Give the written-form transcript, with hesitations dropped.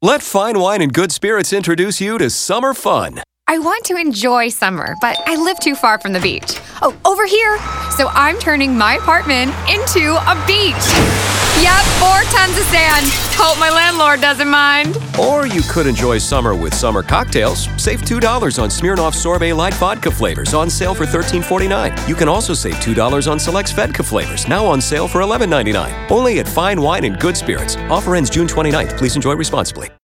Let Fine Wine and Good Spirits introduce you to summer fun. I want to enjoy summer, but I live too far from the beach. Oh, over here! So I'm turning my apartment into a beach. Yep, 4 tons of sand. Hope my landlord doesn't mind. Or you could enjoy summer with summer cocktails. Save $2 on Smirnoff Sorbet Light Vodka flavors, on sale for $13.49. You can also save $2 on select Svedka flavors, now on sale for $11.99. Only at Fine Wine and Good Spirits. Offer ends June 29th. Please enjoy responsibly.